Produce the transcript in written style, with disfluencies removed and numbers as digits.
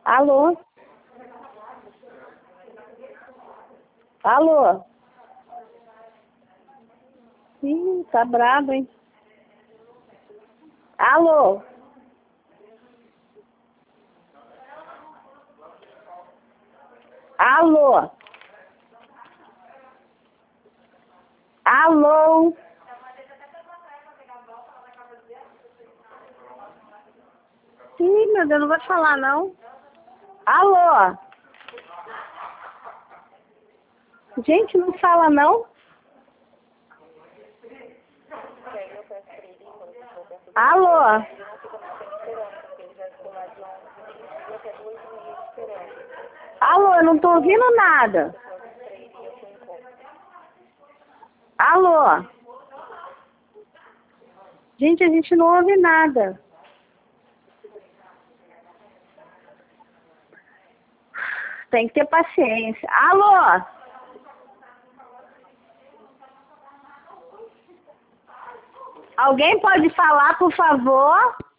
Alô? Alô? Ih, tá brabo, hein? Alô? Alô? Alô? Ih, meu Deus, não vou te falar, não. Alô? Gente, não fala, não? Alô? Alô, eu não tô ouvindo nada. Alô? Gente, a gente não ouve nada. Tem que ter paciência. Alô? Alguém pode falar, por favor?